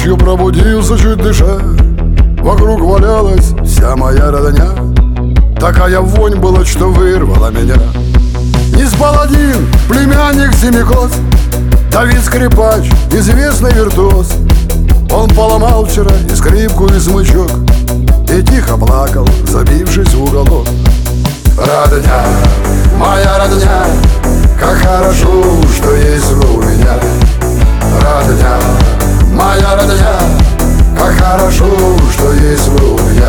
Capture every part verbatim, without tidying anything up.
Ночью пробудился, чуть дыша, вокруг валялась вся моя родня. Такая вонь была, что вырвала меня. Не спал один племянник Семикос, Давид Скрипач, известный виртуоз. Он поломал вчера и скрипку, и смычок, и тихо плакал, забившись в уголок. Родня, моя родня, как хорошо, что есть вы у меня. Родня, моя родня, как хорошо, что есть вы у меня.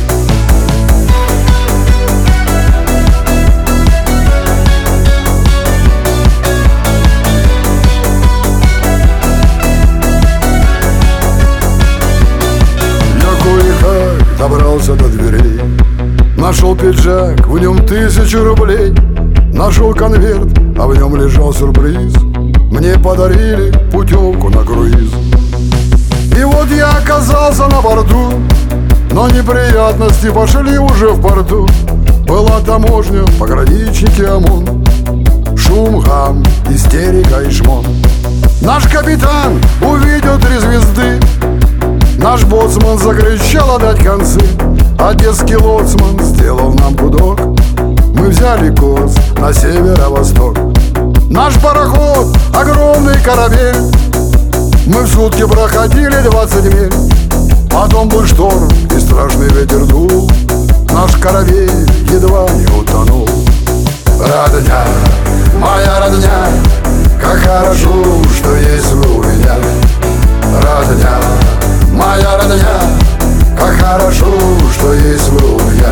Добрался до дверей, нашел пиджак, в нем тысячу рублей. Нашел конверт, а в нем лежал сюрприз. Мне подарили путевку на круиз. И вот я оказался на борту, но неприятности пошли уже в порту. Была таможня, пограничники, ОМОН, шум, гам, истерика и шмон. Наш капитан увидел три звезды, наш боцман закричал отдать концы. Одесский лоцман сделал нам гудок. Мы взяли курс на северо-восток. Наш пароход — огромный корабель. Мы в сутки проходили двадцать миль. Потом был шторм и страшный ветер дул. Наш корабель едва не утонул. Родня, моя родня, как хорошо, что есть вы у меня. Родня, моя родня, как хорошо, что есть вы у меня.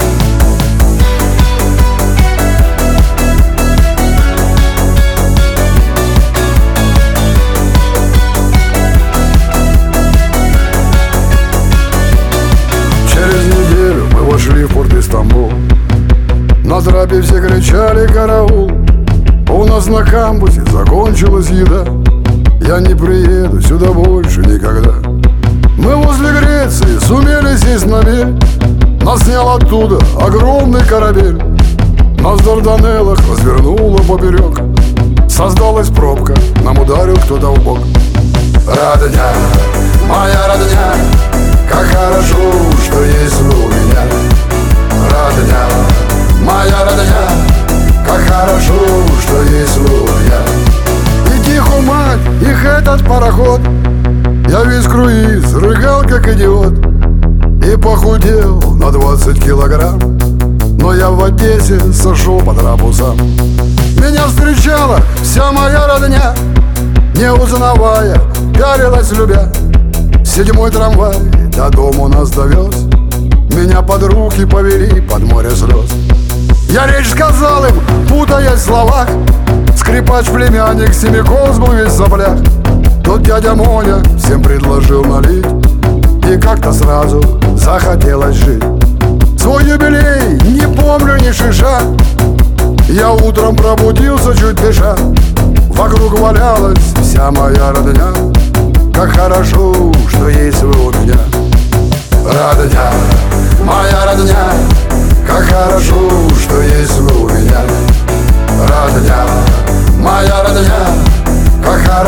Через неделю мы вошли в порт Истамбул. На трапе все кричали «караул». У нас на камбузе закончилась еда. Я не приеду сюда больше никогда. Мы возле Греции сумели сесть на мель. Нас снял оттуда огромный корабель. Нас в Дарданеллах развернуло поперек. Создалась пробка, нам ударил кто-то в бок. Родня, моя родня, как хорошо, что есть вы у меня. Родня, моя родня, как хорошо, что есть вы у меня. И тихо, мать, их этот пароход. Я весь круиз рыгал, как идиот, и похудел на двадцать килограмм. Но я в Одессе сошел по трапусам. Меня встречала вся моя родня, не узнавая, пялилась любя. Седьмой трамвай до дома нас довез. Меня под руки повели под море слез. Я речь сказал им, путаясь в словах. Скрипач племянник Семикос был весь в соплях. Тот дядя Моня всем предложил налить, и как-то сразу захотелось жить. Свой юбилей не помню ни шиша. Я утром пробудился, чуть дыша. Вокруг валялась вся моя родня. Как хорошо, что есть вы у меня. Родня, моя родня, как хорошо, что есть вы у меня. Родня, моя родня, как хорошо.